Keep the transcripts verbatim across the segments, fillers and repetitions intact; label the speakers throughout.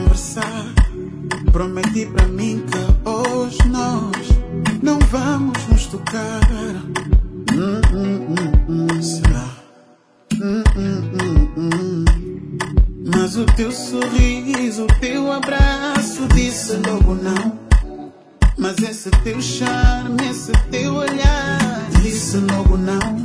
Speaker 1: conversar. Prometi pra mim que hoje nós não vamos nos tocar. Hum, hum, hum, hum, será? Hum, hum, hum, hum. Mas o teu sorriso, o teu abraço disse logo não. Mas esse teu charme, esse teu olhar disse logo não.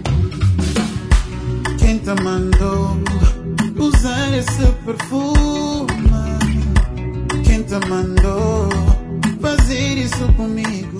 Speaker 1: Quem te mandou usar esse perfume? Quem te mandou fazer isso comigo?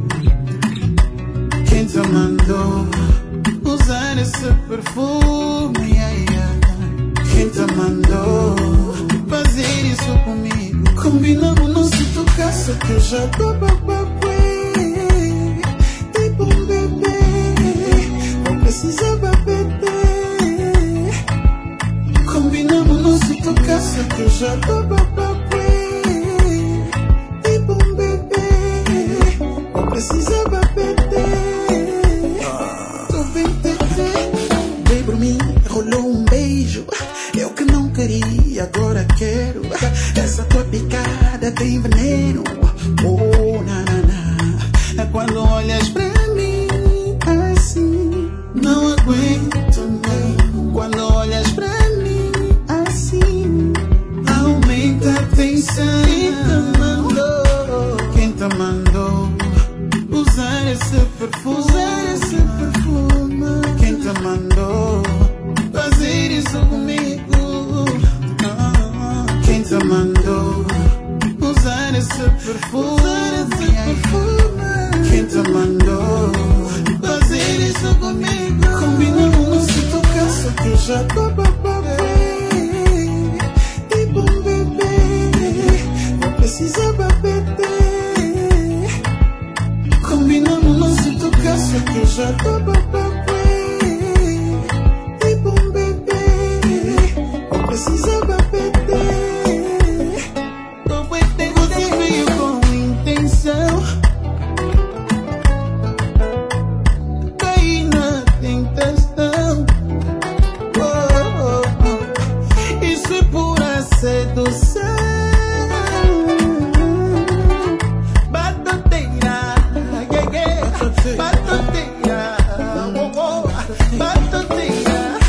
Speaker 1: Quem te mandou usar esse perfume? Yeah, yeah. Quem te mandou fazer isso comigo? Combinamos não se tocasse que eu já tô bababé. Tipo um bebê, não precisava beber. Combinamos não se tocasse que eu já tô bababé. Tipo um bebê, não precisava beber. Tô bem, bebê. Veio por mim, rolou um beijo. Eu que não queria, agora quero. Essa tua picada tem veneno. Oh, na, na, na. Quando olhas pra mim assim, não aguento nem. Quando olhas pra mim assim, aumenta a tensão. Quem te mandou usar esse perfume? Usar esse perfume. Quem te mandou fazer isso comigo? Quem te mandou usar esse perfume? Usar esse perfume. Quem te mandou fazer isso comigo? Combinamos não se tocar, só que eu já tô bababé. Tipo um bebê, não precisava beber. Combinamos não se tocar, só que eu já tô bababé. Tipo um bebê, não precisava beber. Você veio com intenção, caí na tentação. Oh, oh, oh. Isso é pura sedução. Batoteira, yeah, yeah. Batoteira, oh, oh. Batoteira.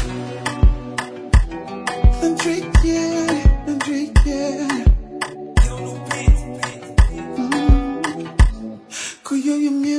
Speaker 1: Andrique, yeah, Andrique, yeah. Cuyo y